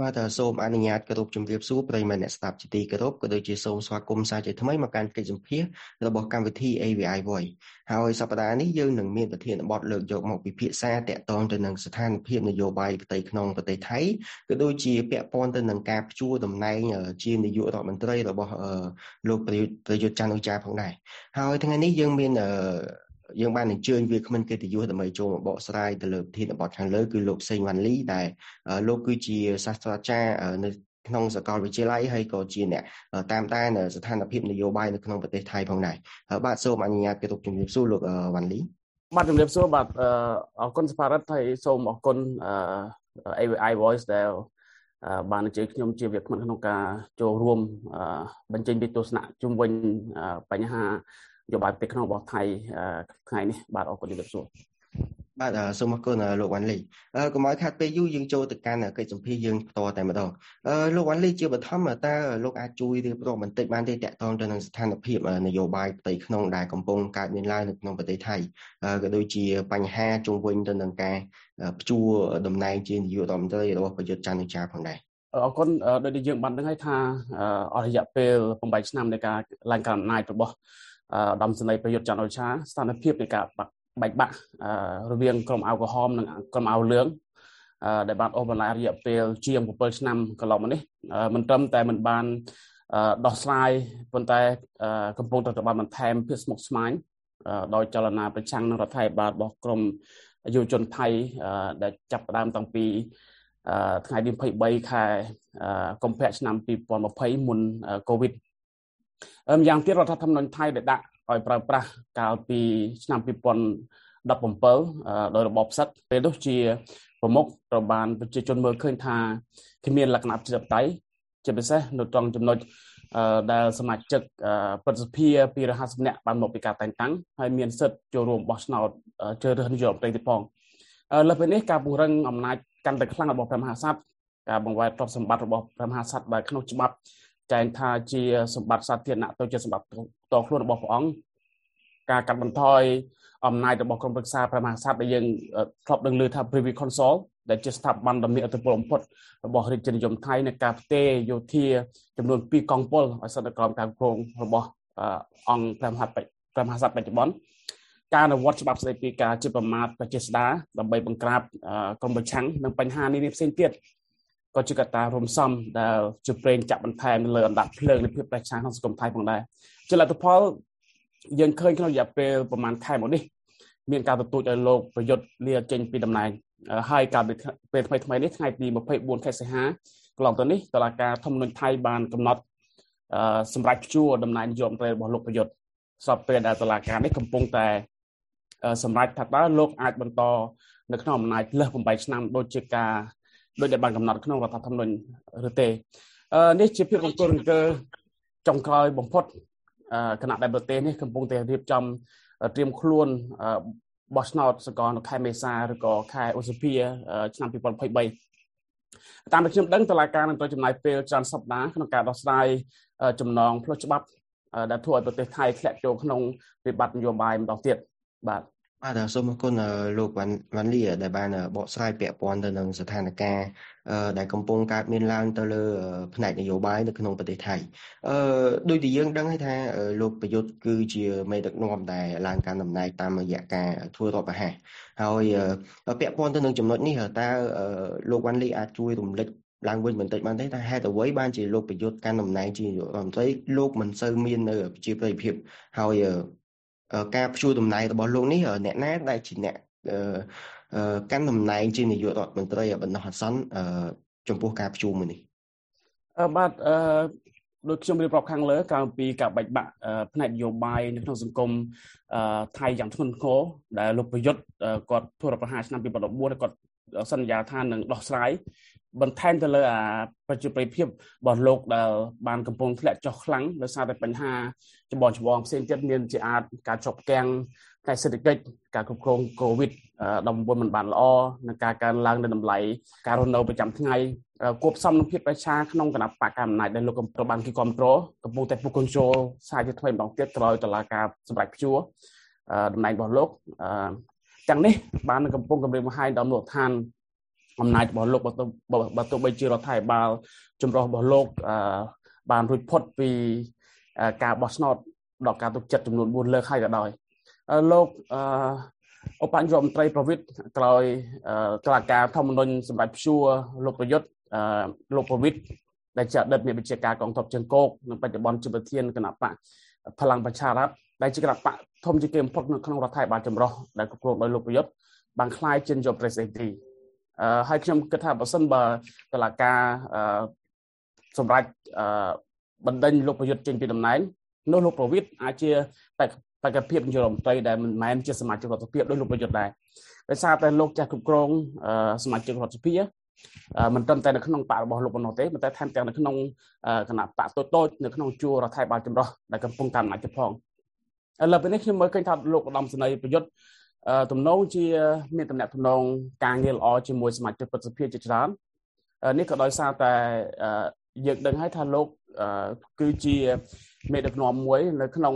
បាទសូមអនុញ្ញាតគោរពជំរាបសួរប្រិយមិត្តអ្នកស្ដាប់ជាទីគោរពក៏ដូចជាសូមស្វាគមន៍សាជាថ្មីមកកាន់កិច្ចសម្ភាសន៍របស់កម្មវិធី AVI Voice ហើយសប្តាហ៍នេះយើងនឹងមានប្រធានបទលើកយកមកពិភាក្សាតាក់ទងទៅនឹងស្ថានភាពនយោបាយផ្ទៃក្នុងប្រទេសថៃក៏ដូចជាពាក់ព័ន្ធទៅនឹងការព្យួរតំណែងជានាយករដ្ឋមន្ត្រីរបស់លោកប្រយុទ្ធច័ន្ទអូចាផងដែរហើយថ្ងៃនេះយើងបានអញ្ជើញវាគ្មិនកិត្តិយសដើម្បីចូលមកបកស្រាយទៅលើប្រធានបទខាងលើគឺលោកសេងវ៉ាន់លីដែលលោកគឺជាសាស្ត្រាចារ្យនៅក្នុងសាកលវិទ្យាល័យហើយក៏ជាអ្នកតាមដានស្ថានភាពនយោបាយនៅក្នុងប្រទេសថៃផងដែរបាទសូមអនុញ្ញាតគោរពជំរាបសួរលោកវ៉ាន់លីបាទជំរាបសួរបាទអរគុណសភារដ្ឋហើយសូមអរគុណAVI Voice ដែលបានអញ្ជើញខ្ញុំជាវាគ្មិនក្នុងការចូលរួមបញ្ចេញពីទស្សនៈជុំវិញបញ្ហានយោបាយប្រទេសក្នុងរបស់ថៃថ្ងៃនេះបាទអរគុណជំរាបសួរបាទសូមអរគុណលោកវ៉ាន់លីកុំឲ្យខាត់ពេលយូរយើងចូលទៅកាន់កិច្ចសម្ភាសន៍យើងបន្តតែម្ដងលោកវ៉ាន់លីជាបឋមតើលោកអាចជួយរៀបរាប់បន្តិចបានទេតាក់ទងទៅនឹងស្ថានភាពនយោបាយផ្ទៃក្នុងដែលកំពុងកើតមានឡើងនៅក្នុងប្រទេសថៃក៏ដូចជាបញ្ហាជុំវិញទៅនឹងការព្យួរតំណែងជានាយករដ្ឋមន្ត្រីរបស់ប្រយុទ្ធច័ន្ទអូចាផងដែរអរគុណដូចដែលយើងបានដឹងហើយថាអស់រយៈពេល8ឆ្នាំនៃការឡើងកាន់អំណាចរបស់ឧត្តមសេនីយ៍ប្រយុទ្ធច័ន្ទអូចាស្ថានភាពនៃការបែកបាក់រវាងក្រុមអាវក្រហមនិងក្រុមអាវលឿងដែលបានអូសបន្លាយរយៈពេលជាង7ឆ្នាំកន្លងមកនេះមិនត្រឹមតែមិនបានដោះស្រាយប៉ុន្តែកំពុងតែបានបន្ថែមភាពស្មុគស្មាញដោយចលនាប្រឆាំងនឹងរដ្ឋាភិបាលរបស់ក្រុមយុវជនថៃដែលចាប់ផ្ដើមតាំងពីថ្ងៃទី23ខែកុម្ភៈឆ្នាំ2020មុនកូវីដយ៉ាងទៀតរដ្ឋធម្មនុញ្ញថៃដែលដាក់ឲ្យប្រើប្រាស់កាលពីឆ្នាំ2017ដោយរបបផ្សិតពេលនោះជាប្រមុខត្រូវបានប្រជាជនមើលឃើញថាគ្មានលក្ខណៈប្រជាធិបតេយ្យជាពិសេសនៅត្រង់ចំណុចដែលសមាជិកប្រតិភិ250នាក់បានមកពីការតែងតាំងហើយមានសិទ្ធិចូលរួមបោះឆ្នោតជ្រើសរើសនាយករដ្ឋមន្ត្រីទៀតផងលើសពីនេះការពង្រឹងអំណាចកាន់តែខ្លាំងរបស់ព្រះមហាក្សត្រការបង្វែរទ្រព្យសម្បត្តិរបស់ព្រះមហាក្សត្រដែលក្នុងច្បាប់ចែងថាជាសម្បត្តិសាធារណៈទៅជាសម្បត្តិតខ្លួនរបស់ព្រះអង្គការកាត់បន្ថយអំណាចរបស់ក្រុមប្រឹក្សាព្រះមហាក្សត្រដែលយើងធ្លាប់ដឹងឮថា Privy Council ដែលជាស្ថាប័នដ៏មានឥទ្ធិពលបំផុតរបស់រាជានិយមថៃในការផ្ទេរយោធាចំនួន2កងពលឲ្យស្ថិតនៅក្រោមការគ្រប់គ្រងរបស់អង្គព្រះមហាក្សត្របច្ចុប្បន្នការអនុវត្តច្បាប់ស្តីពីការជាប្រមាថប្រជាស្ដារដើម្បីបង្ក្រាបក្រុមប្រឆាំងនិងបញ្ហានេះផ្សេងទៀតក៏ជាកត្តារួមផ្សំដែលជាប្រេងចាក់បន្ថែមលើអណ្ដាតភ្លើងនៃភាពប្រឆាំងក្នុងសង្គមថៃផងដែរជាលទ្ធផលយើងឃើញក្នុងរយៈពេលប្រហែលខែមកនេះមានការទទូចឲ្យលោកប្រយុទ្ធលាចេញពីតំណែងហើយកាលពេលថ្មីនេះថ្ងៃទី24ខែសីហាកន្លងទៅនេះតុលាការធម្មនុញ្ញថៃបានកំណត់សម្រាប់ព្យួរតំណែងនាយករដ្ឋមន្ត្រីរបស់លោកប្រយុទ្ធសពពេលដែលតុលាការនេះកំពុងតែសម្រាប់ថាតើលោកអាចបន្តនៅក្នុងអំណាចលើស8ឆ្នាំដូចដែលបានកំណត់ក្នុងរដ្ឋធម្មនុញ្ញឬទេនេះជាភាពរង្គោះរង្គើចុងក្រោយបំផុតគណៈដែលប្រទេសនេះកំពុងតែរៀបចំត្រៀមខ្លួនបោះឆ្នោតសកលនៅខែមេសាឬក៏ខែឧសភាឆ្នាំ2023តាមដែលខ្ញុំដឹងតុលាការនឹងត្រូវចំណាយពេលច្រើនសប្តាហ៍ក្នុងការដោះស្រាយចំណងផ្លូវច្បាប់ដែលធ្វើឲ្យប្រទេសថៃធ្លាក់ចូលក្នុងវិបត្តិនយោបាយម្ដងទៀតបាទសូមអរគុណលោកវ៉ាន់លីដែលបានបកស្រាយពាក់ព័ន្ធទៅនឹងស្ថានភាពដែលកំពុងកើតមានឡើងទៅលើផ្នែកនយោបាយនៅក្នុងប្រទេសថៃដូចដែលយើងដឹងហើយថាលោកប្រយុទ្ធគឺជាមេដឹកនាំដែលឡើងកាន់តំណែងតាមរយៈការធ្វើរដ្ឋប្រហារហើយពាក់ព័ន្ធទៅនឹងចំណុចនេះតើលោកវ៉ាន់លីអាចជួយរំលឹកឡើងវិញបន្តិចបានទេថាហេតុអ្វីបានជាលោកប្រយុទ្ធកាន់តំណែងជានាយករដ្ឋមន្ត្រីលោកមិនសូវមាននៅប្រជាប្រិយភាពហើយការព្យួរតំណែងរបស់លោកនេះអ្នកណាដែលជាអ្នកកាន់តំណែងជានាយករដ្ឋមន្ត្រីបណ្ដោះអាសន្នចំពោះការព្យួរមួយនេះបាទដូចខ្ញុំរៀបរាប់ខាងលើកាលពីការបែកបាក់ផ្នែកនយោបាយនៅក្នុងសង្គមថៃយ៉ាងធ្ងន់ធ្ងរដែលលោកប្រយុទ្ធគាត់ធ្វើរដ្ឋប្រហារឆ្នាំ2014គាត់សន្យាថានឹងដោះស្រាយបន្ថែមទៅលើប្រជាប្រិយភាពរបស់លោកដែលបានកំពុងធ្លាក់ចុះខ្លាំងដោយសារតែបញ្ហាចម្បងផ្សេងទៀតមានជាអាចការចុះផ្ទាំងផ្នែកសេដ្ឋកិច្ចការគ្រប់គ្រងកូវីដ19មិនបានល្អនិងការកើនឡើងនៃតម្លៃការរស់នៅប្រចាំថ្ងៃគួបផ្សំនឹងភាពប្រឆាក្នុងគណៈបកកណ្ដាលអំណាចដែលលោកក៏បានគេគ្រប់គ្រងកំពុងតែពុះកញ្ចូលសារជាថ្មីម្ដងទៀតក្រោយតុលាការសម្រេចព្យួរតំណែងរបស់លោកទាំងនេះបានកំពុងគម្រាមកំហែងដល់មូលដ្ឋានអំណាចរបស់លោកបើទោះបីជារដ្ឋាភិបាលចម្រុះរបស់លោកបានរួចផុតពីការបោះឆ្នោតដកការទុកចិត្តចំនួន4លើកហើយក៏ដោយលោកឧបនាយករដ្ឋមន្ត្រីប្រវិតក្រោយតុលាការធម្មនុញ្ញសម្រាប់ព្យួរលោកប្រយុទ្ធលោកប្រវិតដែលជាអតីតមេបញ្ជាការកងទ័ពជើងគោកនិងបច្ចុប្បន្នជាប្រធានគណៈបកพลังประชารัฐដែលជាគណៈបកធំជាងគេបំផុតនៅក្នុងរដ្ឋាភិបាលចម្រុះដែលគ្រប់គ្រងដោយលោកប្រយុទ្ធបានក្លាយជានាយកប្រទេសទីហើយខ្ញុំគិតថាបើសិនបើតុលាការសម្រាប់បណ្ដេញលោកប្រយុទ្ធចេញពីតំណែងនោះលោកប្រវិតអាចជាបេក្ខភាពនាយករដ្ឋមន្ត្រីដែលមិនមែនជាសមាជិករដ្ឋសភាដោយលោកប្រយុទ្ធដែរដោយសារតែលោកចាស់គ្រប់គ្រងសមាជិករដ្ឋសភាមិនត្រឹមតែនៅក្នុងបករបស់លោកប៉ុណ្ណោះទេប៉ុន្តែថែមទាំងនៅក្នុងគណៈបកតូចៗនៅក្នុងជួររដ្ឋាភិបាលចម្រុះដែលកំពុងតាមអំណាចផងឥឡូវពេលនេះខ្ញុំមើលឃើញថាលោកឧត្តមសេនីយ៍ប្រយុទ្ធទំនងជាមានតំណែងទំនងការងារល្អជាមួយសមាជិករដ្ឋសភាជាច្រើននេះក៏ដោយសារតែយើងដឹងហើយថាលោកគឺជាមេដឹកនាំមួយនៅក្នុង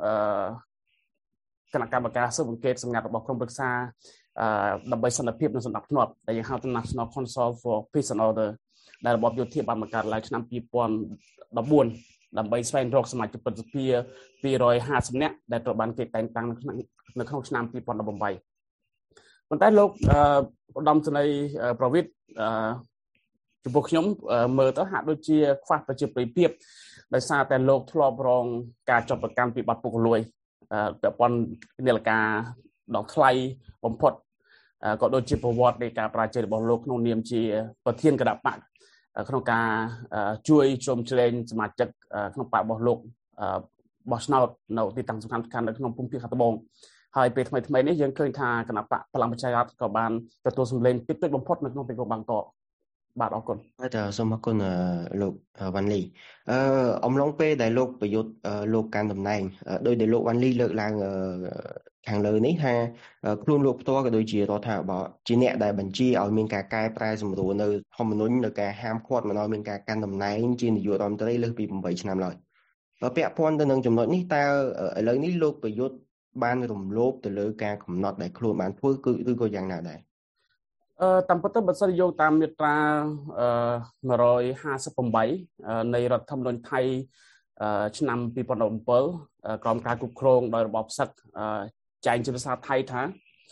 គណៈកម្មការស៊ើបអង្កេតសម្ងាត់របស់ក្រុមប្រឹក្សាដើម្បីសន្តិភាពនិងសន្តិភាពដែលយើងហៅថា National Council for Peace and Order ដែលរបបយោធាបានបង្កើតឡើងឆ្នាំ2014ដើម្បីស្វែងរកសមាជិកប្រសិទ្ធភាព250នាក់ដែលត្រូវបានគេតែងតាំងនៅក្នុងឆ្នាំ2018ប៉ុន្តែលោកឧត្តមសេនីយ៍ប្រវិតចំពោះខ្ញុំមើលទៅហាក់ដូចជាខ្វះប្រជាប្រិយភាពដោយសារតែលោកធ្លាប់រងការចាប់ប្រកាន់ពីបទពុករលួយពាក់ព័ន្ធនាឡិកាដ៏ថ្លៃបំផុតក៏ដូចជាប្រវត្តិនៃការបរាជ័យរបស់លោកក្នុងនាមជាប្រធានគណៈបកក្នុងការជួយជ្រោមជ្រែងសមាជិកក្នុងបករបស់លោកបោះឆ្នោតនៅទីតាំងសំខាន់ៗនៅក្នុងភូមិភាគខាងត្បូងហើយពេលថ្មីៗនេះយើងឃើញថាគណៈបកបល្ល័ង្កប្រជារដ្ឋក៏បានទទួលសម្លេងតិចតួចបំផុតនៅក្នុងទីក្រុងបាងកកបាទអរគុណបាទសូមអរគុណលោកវ៉ាន់លីអំឡុងពេលដែលលោកប្រយុទ្ធលោកកាន់តំណែងដោយដែលលោកវ៉ាន់លីលើកឡើងខាងលើនេះថាខ្លួនលោកផ្ទាល់ក៏ដូចជារដ្ឋាភិបាលជាអ្នកដែលបញ្ជាឲ្យមានការកែប្រែសម្រួលនៅធម្មនុញ្ញនៅការហាមឃាត់មិនឲ្យមានការកាន់តំណែងជានាយករដ្ឋមន្ត្រីលើសពី8ឆ្នាំឡើយពាក់ព័ន្ធទៅនឹងចំណុចនេះតើឥឡូវនេះលោកប្រយុទ្ធបានរំលោភទៅលើការកំណត់ដែលខ្លួនបានធ្វើឬក៏យ៉ាងណាដែរតាមពិតទៅបើសិនយោងតាមមាត្រា158នៃរដ្ឋធម្មនុញ្ញថៃឆ្នាំ2017ក្រោមការគ្រប់គ្រងដោយរបបផ្សឹកចែងជាភាសាថៃថា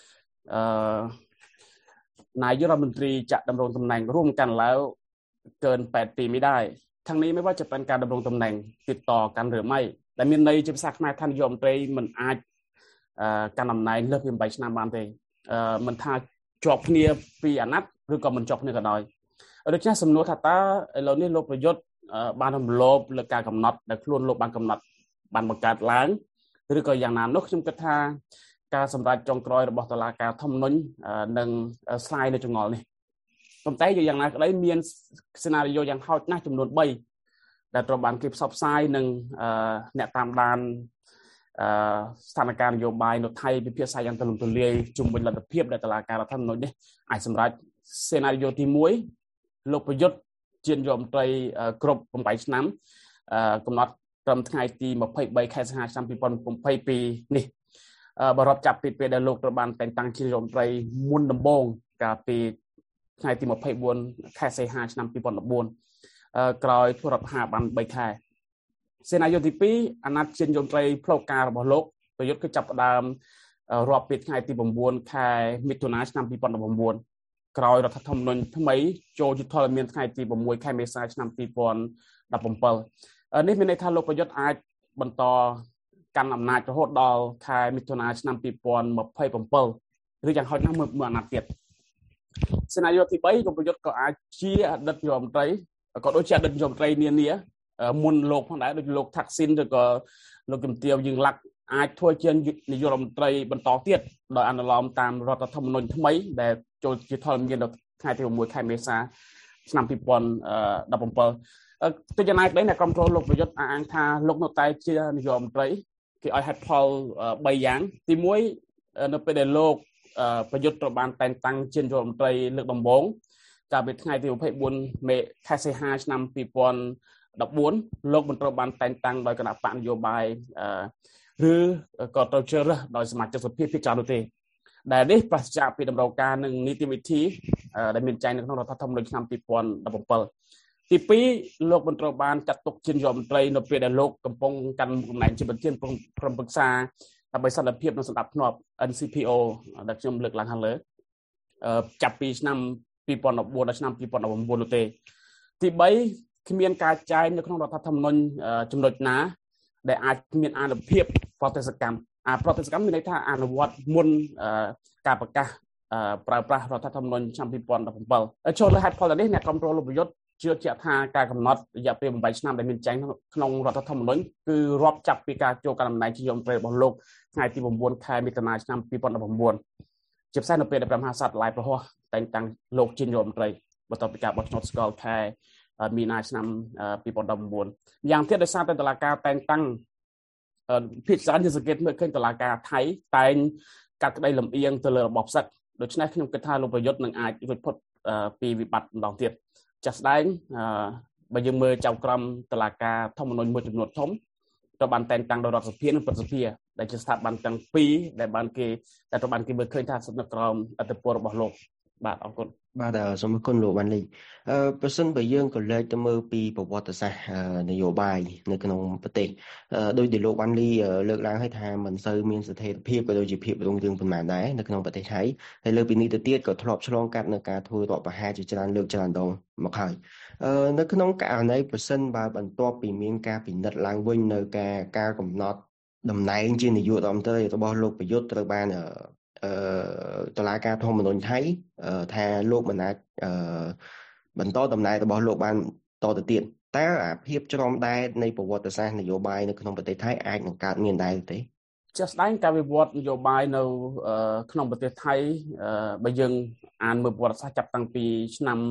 នាយករដ្ឋមន្ត្រីចាក់ដำรงតំណែងរួមកាន់ឡើយเกิน8ปีไม่ได้ทั้งนี้ไม่ว่าจะเป็นการดำรงตำแหน่งติดต่อกันหรือไม่แต่មានន័យជាភាសាខ្មែរថានាយករដ្ឋមន្ត្រីមិនអាចកាន់តំណែងលើសពី8ឆ្នាំបានទេមិនថាជាប់គ្នាពីអាណត្តិឬក៏មិនជាប់គ្នាក៏ដោយដូច្នេះសំណួរថាតើឥឡូវនេះលោកប្រយុទ្ធបានរំលោភលើការកំណត់ដែលខ្លួនលោកបានកំណត់បានបង្កើតឡើងឬក៏យ៉ាងណានោះខ្ញុំគិតថាការសម្រេចចុងក្រោយរបស់តុលាការធម្មនុញ្ញនឹងស្លាយនៅចង្អុលនេះប៉ុន្តែយ៉ាងណាក្តីមានសេណារីយ៉ូយ៉ាងហោចណាស់ចំនួន3ដែលត្រូវបានគេផ្សព្វផ្សាយនឹងអ្នកតាមដានស្ថានភាពនយោបាយនៅថៃពិភាក្សាយ៉ាងទូលំទូលាយជុំវិញលទ្ធភាពដែលតុលាការរដ្ឋធម្មនុញ្ញនេះអាចសម្រេចសេណារីយ៉ូទី1លោកប្រយុទ្ធជានាយករដ្ឋមន្ត្រីគ្រប់8ឆ្នាំកំណត់ត្រឹមថ្ងៃទី23ខែសីហាឆ្នាំ2022នេះបើរាប់ចាប់ពីពេលដែលលោកត្រូវបានតែងតាំងជានាយករដ្ឋមន្ត្រីមុនដំបូងកាលពីថ្ងៃទី24ខែសីហាឆ្នាំ2014ក្រោយធ្វើរដ្ឋប្រហារបាន3ខែសេនាយុទី2អាណត្តិជានាយករដ្ឋមន្ត្រីផ្លូវការរបស់លោកប្រយុទ្ធគឺចាប់ផ្ដើមរាប់ពីថ្ងៃទី9ខែមិថុនាឆ្នាំ2019ក្រោយរដ្ឋធម្មនុញ្ញថ្មីចូលយុទ្ធធម៌មានថ្ងៃទី6ខែមេសាឆ្នាំ2017នេះមានន័យថាលោកប្រយុទ្ធអាចបន្តកាន់អំណាចរហូតដល់ខែមិថុនាឆ្នាំ2027ឬយ៉ាងហោចណាស់មួយអាណត្តិទៀតសេនាយុទី3លោកប្រយុទ្ធក៏អាចជាអតីតនាយករដ្ឋមន្ត្រីក៏ដូចជាអតីតនាយករដ្ឋមន្ត្រីនានាមុនលោកផងដែរដូចលោកថាក់ស៊ីនឬក៏លោកជំទាវយើងឡាក់អាចធ្វើជានាយករដ្ឋមន្ត្រីបន្តទៀតដោយអនុលោមតាមរដ្ឋធម្មនុញ្ញថ្មីដែលចូលជាធម្មនុញ្ញនៅថ្ងៃទី6ខែមេសាឆ្នាំ2017ទៅយ៉ាងណាក្តីអ្នកគ្រប់គ្រងលោកប្រយុទ្ធអាងថាលោកនៅតែជានាយករដ្ឋមន្ត្រីគេឲ្យហេតុផល3យ៉ាងទី1នៅពេលដែលលោកប្រយុទ្ធត្រូវបានតែងតាំងជានាយករដ្ឋមន្ត្រីលើកដំបូងកាលពីថ្ងៃទី24ខែសីហាឆ្នាំ2014លោកមិនត្រូវបានតែងតាំងដោយគណៈបកនយោបាយឬក៏ត្រូវជ្រើសរើសដោយសមាជិកសភាភាគច្រើននោះទេដែលនេះប្រសិទ្ធភាពពីតម្រូវការនិងនីតិវិធីដែលមានចែងនៅក្នុងរដ្ឋធម្មនុញ្ញឆ្នាំ2017ទី2លោកមិនត្រូវបានចាត់ទុកជានាយករដ្ឋមន្ត្រីនៅពេលដែលលោកកំពុងកាន់តំណែងជាប្រធានក្រុមប្រឹក្សាដើម្បីសន្តិភាពនិងសន្តិភាព NCPO ដែលខ្ញុំលើកឡើងខាងលើចាប់ពីឆ្នាំ2014ដល់ឆ្នាំ2019នោះទេទី3គ្មានការចែងនៅក្នុងរដ្ឋធម្មនុញ្ញចំណុចណាដែលអាចមានអានុភាពប្រតិសកម្មប្រតិសកម្មមានន័យថាអនុវត្តមុនការប្រកាសប្រើប្រាស់រដ្ឋធម្មនុញ្ញឆ្នាំ2017ចូលលើហេតុផលនេះអ្នកគ្រប់គ្រងលោកប្រយុទ្ធជឿជាក់ថាការកំណត់រយៈពេល8ឆ្នាំដែលមានចែងក្នុងរដ្ឋធម្មនុញ្ញគឺរាប់ចាប់ពីការចូលកាន់តំណែងជានាយករដ្ឋមន្ត្រីរបស់លោកថ្ងៃទី9ខែមិថុនាឆ្នាំ2019ជាពិសេសនៅពេលដែលព្រះមហាក្សត្រឡាយប្រហោះតែងតាំងលោកជានាយករដ្ឋមន្ត្រីបន្ទាប់ពីការបោះឆ្នោតស្គាល់ខែមីនាឆ្នាំ2019យ៉ាងទៀតដោយសារតែតុលាការតែងតាំងភាគច្រើនជាសង្កេតមើលឃើញតុលាការថៃតែងកាត់ក្តីលំអៀងទៅលើរបបផ្សិតដូច្នេះខ្ញុំគិតថាលោកប្រយុទ្ធនឹងអាចរួចផុតពីវិបត្តិម្ដងទៀតចាស់ស្ដែងបើយើងមើលចៅក្រមតុលាការធម្មនុញ្ញមួយចំនួនធំត្រូវបានតែងតាំងដោយរដ្ឋសភានិងព្រឹទ្ធសភាដែលជាស្ថាប័នទាំងពីរដែលត្រូវបានគេមើលឃើញថាស្ថិតនៅក្រោមអធិបតេយ្យរបស់លោកបាទអរគុណបាទសូមអរគុណលោកវ៉ាន់លីប្រសិនបើយើងក៏លើកទៅមើលពីប្រវត្តិសាស្ត្រនយោបាយនៅក្នុងប្រទេសដោយដែលលោកវ៉ាន់លីលើកឡើងឲ្យថាមិនសូវមានស្ថិរភាពក៏ដូចជាភាពរុងរឿងប៉ុន្មានដែរនៅក្នុងប្រទេសថៃហើយលើពីនេះទៅទៀតក៏ធ្លាប់ឆ្លងកាត់នៅការធ្វើរដ្ឋប្រហារជាច្រើនលើកច្រើនដងមកហើយនៅក្នុងករណីប្រសិនបើបន្ទាប់ពីមានការពិនិត្យឡើងវិញនៅការកំណត់តំណែងជានាយករដ្ឋមន្ត្រីរបស់លោកប្រយុទ្ធត្រូវបានតុលាការធម្មនុញ្ញថៃថាលោកមិនអាចបន្តតំណែងរបស់លោកបានតទៅទៀតតើអាភាពច្រំដែតនៃប្រវត្តិសាស្ត្រនយោបាយនៅក្នុងប្រទេសថៃអាចនឹងកើតមានដែរទេជាក់ស្ដែងការវិវត្តនយោបាយនៅក្នុងប្រទេសថៃបើយើងអានមើលប្រវត្តិសាស្ត្រចាប់តាំងពីឆ្នាំ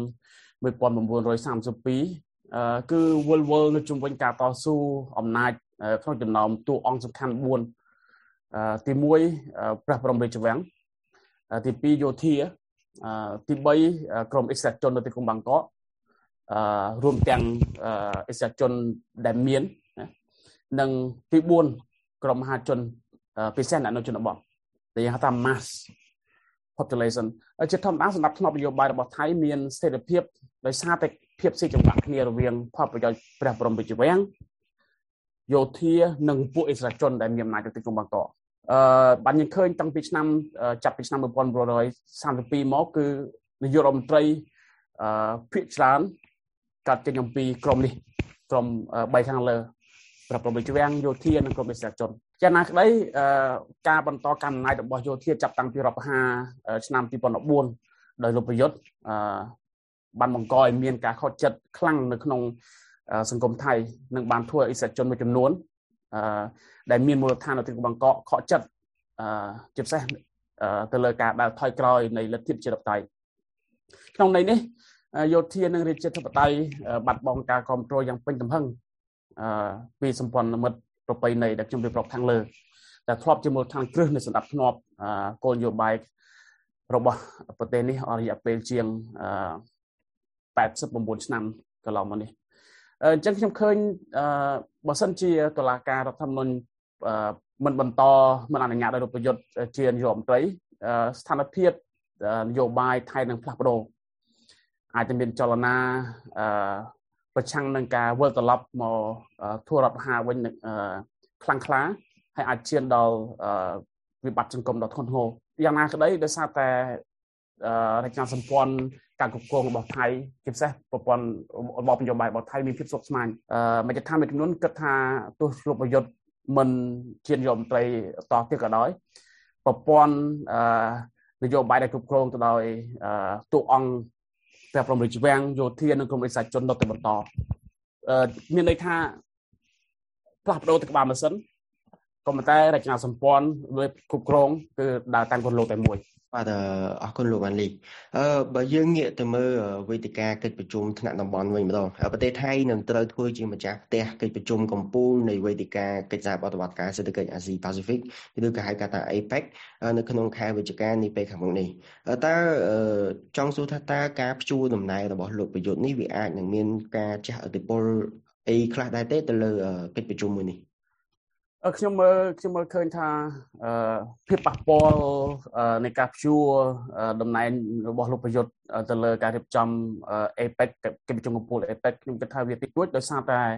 1932គឺវល់វល់នៅជុំវិញការតស៊ូអំណាចក្នុងចំណោមតួអង្គសំខាន់4ទី1ព្រះបរមរាជវាំងទី2យោធាទី3ក្រមអិសរាជជននៅទីក្រុងបាងកករួមទាំងអិសរាជជនដែលមាននិងទី4ក្រមមហាជនពិសេសនៅជនបទដែលហៅថា mass population ជាធម្មតាសម្រាប់ធ្នាប់នយោបាយរបស់ថៃមានស្ថិរភាពដោយសារតែភាពស៊ីចង្វាក់គ្នារវាងផលប្រយោជន៍ព្រះបរមរាជវាំងយោធានិងពួកអិសរាជជនដែលមានអំណាចនៅទីក្រុងបាងកកបានយើងឃើញតាំងពីចាប់ពីឆ្នាំ1932មកគឺនាយករដ្ឋមន្ត្រីភាគច្រើនកាត់ចេញអំពីក្រមនេះក្រម3ខាងលើព្រះបរមរាជវាំងយោធានិងក្រមអិសរាជជនយ៉ាងណាក្តីការបន្តកាន់អំណាចរបស់យោធាចាប់តាំងពីរដ្ឋប្រហារឆ្នាំ2014ដោយលោកប្រយុទ្ធបានបង្កឲ្យមានការខកចិត្តខ្លាំងនៅក្នុងសង្គមថៃនិងបានធ្វើអិសរាជជនមួយចំនួនដែលមានមូលដ្ឋាននៅទីក្រុងបាងកកខកចិត្តជាពិសេសទៅលើការដើរថយក្រោយនៃលទ្ធិប្រជាធិបតេយ្យក្នុងន័យនេះយោធានិងរាជាធិបតេយ្យបាត់បង់ការគ្រប់គ្រងយ៉ាងពេញទំហឹងពីសម្ព័ន្ធមិត្តប្រពៃណីដែលខ្ញុំរៀបរាប់ខាងលើដែលធ្លាប់ជាមូលដ្ឋានគ្រឹះនៃសណ្ដាប់ធ្នាប់គោលនយោបាយរបស់ប្រទេសនេះអស់រយៈពេលជាង89ឆ្នាំកន្លងមកនេះអញ្ចឹងខ្ញុំឃើញបើសិនជាតុលាការរដ្ឋធម្មនុញ្ញមិនមិនអនុញ្ញាតឲ្យលោកប្រយុទ្ធជានាយករដ្ឋមន្ត្រីស្ថានភាពនយោបាយថៃនឹងផ្លាស់ប្ដូរអាចจะមានចលនាប្រឆាំងនឹងការវិលត្រឡប់មកធ្វើរដ្ឋប្រហារវិញខ្លាំងក្លាហើយអាចឈានដល់វិបត្តិសង្គមដ៏ធ្ងន់ធ្ងរយ៉ាងណាក្តីដោយសារតែរចនាសម្ព័ន្ធការគ្រប់គ្រងរបស់ថៃជាពិសេសប្រព័ន្ធរបបនយោបាយរបស់ថៃមានភាពស្មុគស្មាញមជ្ឈដ្ឋានមួយចំនួនគិតថាទោះលោកប្រយុទ្ធមិនជានាយករដ្ឋមន្ត្រីតទៀតក៏ដោយប្រព័ន្ធនយោបាយដែលគ្រប់គ្រងទៅដោយតួអង្គព្រះបរមរាជវាំងយោធានិងក្រមអិសរាជជននៅតែបន្តមានន័យថាផ្លាស់ប្ដូរទៅក្បាលម៉ាស៊ីនក៏ប៉ុន្តែរចនាសម្ព័ន្ធលើគ្រប់គ្រងគឺដើរតាមគន្លងតែមួយបាទអរគុណលោកវ៉ាន់លីបើយើងងាកទៅមើលវេទិកាកិច្ចប្រជុំថ្នាក់តំបន់វិញម្ដងប្រទេសថៃនឹងត្រូវធ្វើជាម្ចាស់ផ្ទះកិច្ចប្រជុំកំពូលនៃវេទិកាកិច្ចសហប្រតិបត្តិការសេដ្ឋកិច្ចអាស៊ីប៉ាស៊ីហ្វិកឬក៏ហៅកាត់ថា APEC នៅក្នុងខែវិច្ឆិកានេះពេលខាងមុខនេះតើចង់សួរថាតើការព្យួរតំណែងរបស់លោកប្រយុទ្ធនេះវាអាចនឹងមានការជះឥទ្ធិពលអីខ្លះដែរទេទៅលើកិច្ចប្រជុំមួយនេះខ្ញុំមើលឃើញថាភាពប៉ះពាល់នៃការព្យួរតំណែងរបស់លោកប្រយុទ្ធទៅលើការរៀបចំ APEC កិច្ចប្រជុំកំពូល APEC ខ្ញុំគិតថាវាតិចតួចដោយសារតែ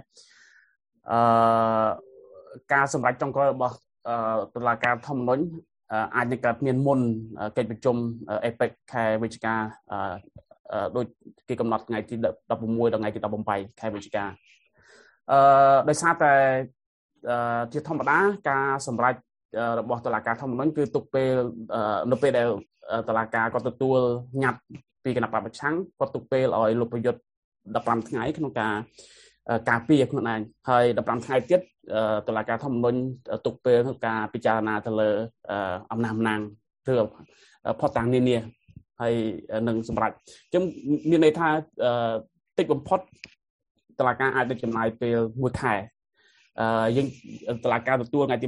ការសម្រេចចុងក្រោយរបស់តុលាការធម្មនុញ្ញអាចនឹងកើតមានមុនកិច្ចប្រជុំ APEC ខែវិច្ឆិកាដូចគេកំណត់ថ្ងៃទី16ដល់ថ្ងៃទី18ខែវិច្ឆិកាដោយសារតែជាធម្មតាការសម្រេចរបស់តុលាការធម្មនុញ្ញគឺទុកពេលនៅពេលដែលតុលាការគាត់ទទួលញត្តិពីគណៈបព្វប្រឆាំងគាត់ទុកពេលឲ្យលោកប្រយុទ្ធ15ថ្ងៃក្នុងការពារខ្លួនឯងហើយ15ថ្ងៃទៀតតុលាការធម្មនុញ្ញទុកពេលក្នុងការពិចារណាទៅលើអំណះអំណាងឬផុតតាំងនានាហើយនឹងសម្រាប់អញ្ចឹងមានន័យថាតិចបំផុតតុលាការអាចនឹងចំណាយពេល1ខែយើងតុលាការទទួលថ្ងៃទី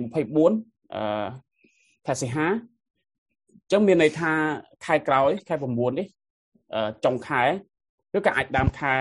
24ខែសីហាអញ្ចឹងមានន័យថាខែក្រោយខែ9នេះចុងខែឬក៏អាចដើមខែ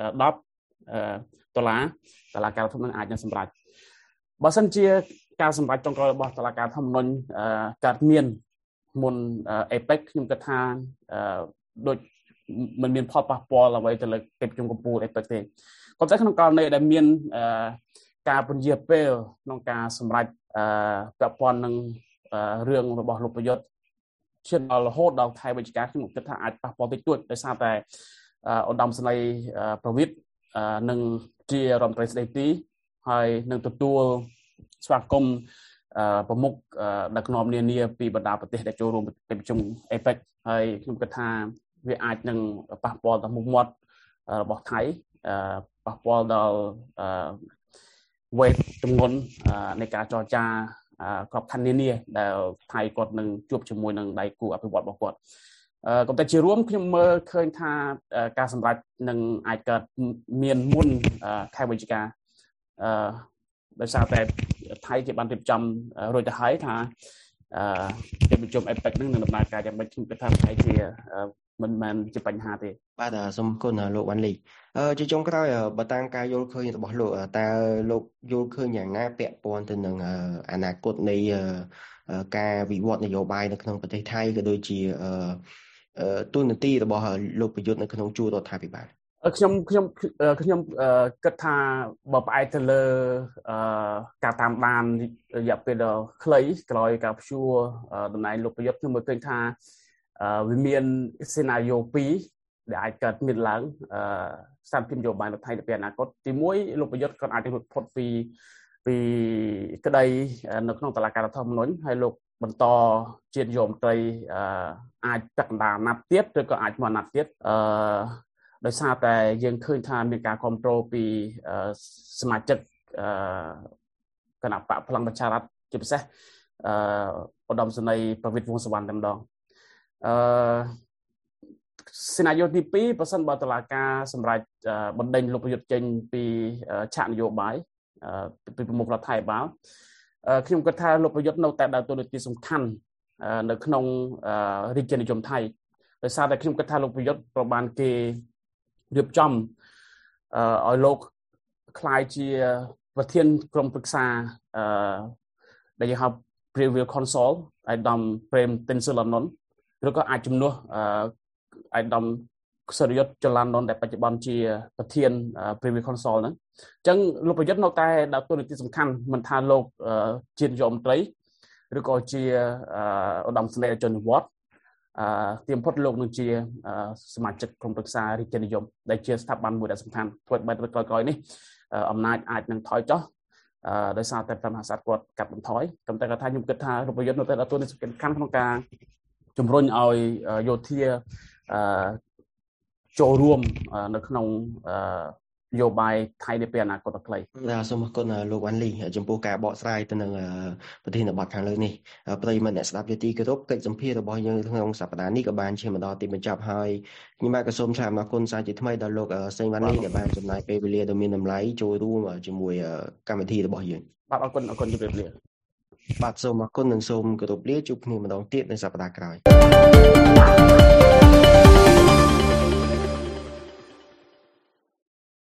10តុលាការធម្មនុញ្ញអាចនឹងសម្រេចបើសិនជាការសម្រេចចុងក្រោយរបស់តុលាការធម្មនុញ្ញកើតមានមុន APEC ខ្ញុំគិតថាដូចមិនមានផលប៉ះពាល់អ្វីទៅលើកិច្ចប្រជុំកំពូល APEC ទេក៏តែក្នុងករណីដែលមានការពន្យាពេលក្នុងការសម្រេចពាក់ព័ន្ធនឹងរឿងរបស់លោកប្រយុទ្ធឈានដល់រហូតដល់ខែវិច្ឆិកាខ្ញុំគិតថាអាចប៉ះពាល់តិចតួចដោយសារតែឧត្តមសេនីយ៍ប្រវិតនឹងជារដ្ឋមន្ត្រីស្ដីទីហើយនឹងទទួលស្វាគមន៍ប្រមុខដឹកនាំនានាពីបណ្ដាប្រទេសដែលចូលរួមកិច្ចប្រជុំ APEC ហើយខ្ញុំគិតថាវាអាចនឹងប៉ះពាល់ដល់មុខមាត់របស់ថៃប៉ះពាល់ដល់វេទទម្ងន់នៃការចរចាក្របខ័ណ្ឌនានាដែលថៃគាត់នឹងជួបជាមួយនឹងដៃគូអភិវឌ្ឍរបស់គាត់ក៏តែជារួមខ្ញុំមើលឃើញថាការសម្រេចនឹងអាចកើតមានមុនខែវិច្ឆិកាដោយសារតែថៃគេបានរៀបចំរួចទៅហើយថាកិច្ចប្រជុំ APEC នឹងដំណើរការយ៉ាងម៉េចខ្ញុំគិតថាប្រហែលជាមិនមែនជាបញ្ហាទេបាទសូមគុណលោកវ៉ាន់លីជាចុងក្រោយបើតាមការយល់ឃើញរបស់លោកតើលោកយល់ឃើញយ៉ាងណាពាក់ព័ន្ធទៅនឹងអនាគតនៃការវិវត្តនយោបាយនៅក្នុងប្រទេសថៃក៏ដូចជាទូនាទីរបស់លោកប្រយុទ្ធនៅក្នុងជួររដ្ឋាភិបាលខ្ញុំគិតថាបើផ្អែកទៅលើការតាមដានរយៈពេលដ៏ខ្លីក្រោយការព្យួរតំណែងលោកប្រយុទ្ធខ្ញុំមើលឃើញថាវាមានសេណារីយ៉ូ2ដែលអាចកើតមានឡើងស្ថានភាពនយោបាយនៅថៃនៅពេលអនាគតទី1លោកប្រយុទ្ធគាត់អាចរត់ផុតពីក្តីនៅក្នុងតុលាការរដ្ឋធម្មនុញ្ញហើយលោកបន្តជានាយករដ្ឋមន្ត្រីអាចពាក់កណ្ដាលអាណត្តិទៀតឬក៏អាចមួយអាណត្តិទៀតដោយសារតែយើងឃើញថាមានការគ្រប់គ្រងពីសមាជិកគណៈបកพลังประชารัฐជាពិសេសឧត្តមសេនីយ៍ប្រវិតវង្សសវណ្ណតែម្ដងសេណារីយ៉ូទី2ប្រសិនបើតុលាការសម្រេចបណ្ដេញលោកប្រយុទ្ធចេញពីឆាកនយោបាយពីប្រមុខរដ្ឋាភិបាលខ្ញុំគិតថាលោកប្រយុទ្ធនៅតែដើរតួនាទីសំខាន់នៅក្នុងរាជានិយមថៃដោយសារតែខ្ញុំគិតថាលោកប្រយុទ្ធប្របានគេរៀបចំឲ្យលោកក្លាយជាប្រធានក្រុមប្រឹក្សាដែលយើងហៅ Privy Council អាយដាមព្រេមទិនសុលននឬក៏អាចជំនួសអាយដាមសរិយុទ្ធចលននដែលបច្ចុប្បន្នជាប្រធាន Privy Council ហ្នឹងអញ្ចឹងលោកប្រយុទ្ធនៅតែដើរតួនាទីសំខាន់មិនថាលោកជានាយករដ្ឋមន្ត្រីឬក៏ជាឧត្តមសេនីយ៍អជនវត្តទីបំផុតលោកនឹងជាសមាជិកក្រុមប្រឹក្សារាជានិយមដែលជាស្ថាប័នមួយដែលសំខាន់ធ្វើបែបក្រោយនេះអំណាចអាចនឹងថយចុះដោយសារតែព្រះមហាក្សត្រគាត់កាត់បន្ថយប៉ុន្តែគាត់ថាខ្ញុំគិតថាលោកប្រយុទ្ធនៅតែដើរតួនាទីសំខាន់ក្នុងការជំរុញឲ្យយោធាចូលរួមនៅក្នុងនយោបាយថៃនាពេលអនាគតដ៏ខ្លីសូមអរគុណលោកវ៉ាន់លីចំពោះការបកស្រាយទៅនឹងប្រធានបទខាងលើនេះប្រិយមិត្តអ្នកស្ដាប់ជាទីគោរពកិច្ចសម្ភាររបស់យើងក្នុងសប្តាហ៍នេះក៏បានឈានមកដល់ទីបញ្ចប់ហើយខ្ញុំបាទក៏សូមថ្លែងអំណរគុណសាជាថ្មីដល់លោកសេងវ៉ាន់លីដែលបានចំណាយពេលវេលាដ៏មានតម្លៃចូលរួមជាមួយកម្មវិធីរបស់យើងបាទអរគុណជម្រាបលាបាទសូមអរគុណនិងសូមគោរពលាជួបគ្នាម្ដងទៀតនៅសប្តាហ៍ក្រោយ